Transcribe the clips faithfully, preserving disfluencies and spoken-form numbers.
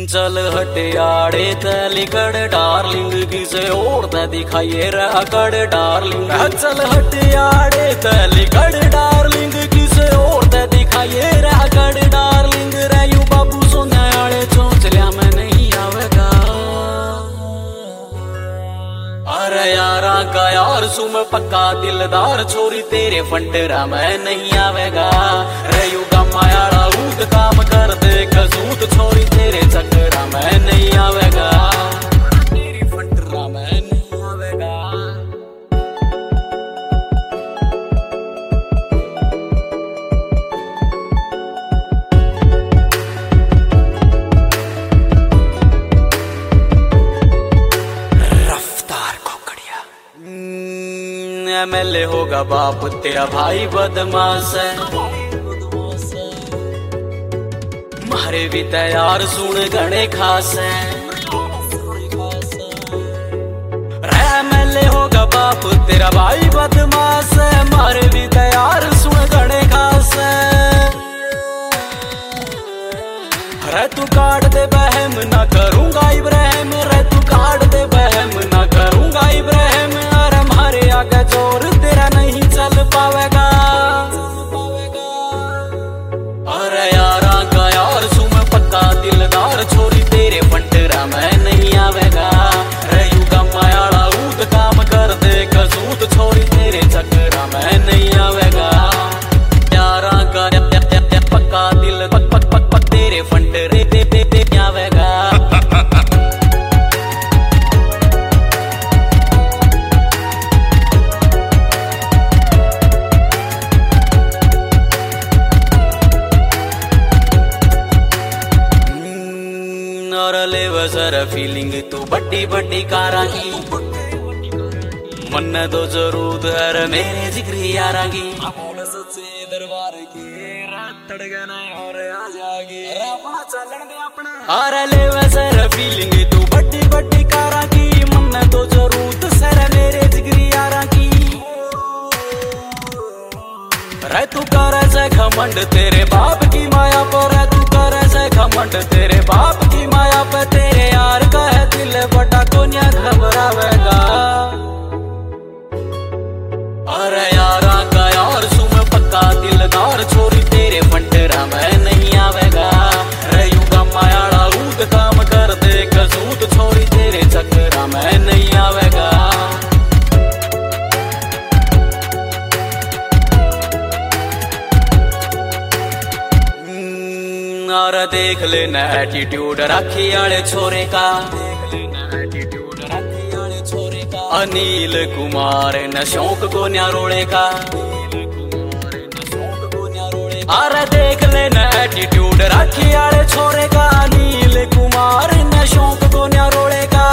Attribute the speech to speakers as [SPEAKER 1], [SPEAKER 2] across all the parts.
[SPEAKER 1] चल हटियाड़े तलिकड़ डार्लिंग किसे और ते दिखाइए रकड़ डार्लिंग। चल हटियाड़े तलिकड़ डार्लिंग किसे और ते दिखाइए रकड़ डार्लिंग। रयू बाबू सोने आले चोंच लिया मैं नहीं आवेगा। अरे यारा का यार सुम पक्का दिलदार छोरी तेरे फंटरा मैं नहीं आवेगा। रयू गमायाड़ा ऊद काम कर दे कसूत छोरी तेरे चक्करा मैं नहीं आवेगा। तेरी फंटरा मैं नहीं आवेगा। एमएलए होगा बाप तेरा भाई बदमाश है। मारे भी तैयार सुन गणे खास है। एमएलए होगा बाप तेरा भाई बदमाश है। मारे भी तैयार सुन गणे खास है। रे तू काट दे बहम ना करूंगा इब्राहिम। रे तू काट दे बहम ना करूंगा इब्राहिम। अरे मारे आगे जोर तेरा नहीं चल पावेगा। अरे यारा का यार सुम पक्का दिलदार छोरी तेरे फंटरा मैं नहीं आवेगा। रयू गमायाड़ा ऊद काम कर दे कसूत छोरी तेरे चक्करा मैं नहीं आवेगा। यारा का पक्का दिल पक पक पक पक तेरे फंटरे ते ते ते आवेगा। और ले वजर फीलिंग तू बड्डी बड्डी कारा की। मन तो जरूर है मेरे जिगरी यारा की। सच्चे दरबार की रात तड़गना और आ जागी। चलन दे अपना। और ले वजर फीलिंग तू बड्डी बड्डी कारा की। मन तो जरूर सर मेरे जिगरी यारा की। रे तू कर से घमंड तेरे बाप की माया पर। तू कर से घमंड तेरे बाप की माया पर। तेरे यार का है दिल बटा कोन्या घबरावेगा। अरे यारा का यार सुम पक्का दिलदार छोरी तेरे फंटरा मैं नहीं आवेगा। रयू गमायाड़ा ऊद काम कर दे कसूत छोरी तेरे चक्करा मैं नहीं आवेगा। और देख लेना एटीट्यूड राखी आले छोरे का। अनिल कुमार न शौक को न्यारोड़े का। अरे देख लेना एटीट्यूड राखी आले छोरे का। अनिल कुमार न शौक को न्यारोड़े का।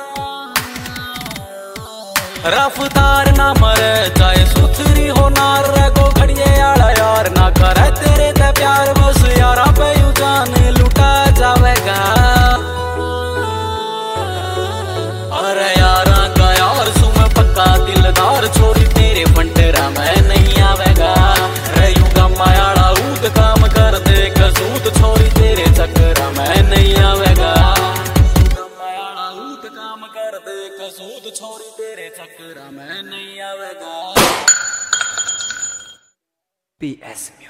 [SPEAKER 1] रफ्तार ना मरे चाहे सुथरी हो नार। को घड़िए आला यार ना करे तेरे ते प्यार। बस यारा पे यू जान लुटा जावेगा। अरे यारा का यार सुम पक्का दिलदार छोरी तेरे फंटरा मैं नहीं आवेगा। रयू गमायाड़ा ऊद काम कर दे कसूत छोरी तेरे चक्करा मैं नहीं आवेगा। गमायाड़ा ऊद काम कर दे कसूत छोरी तेरे चक्करा मैं नहीं आवेगा। P S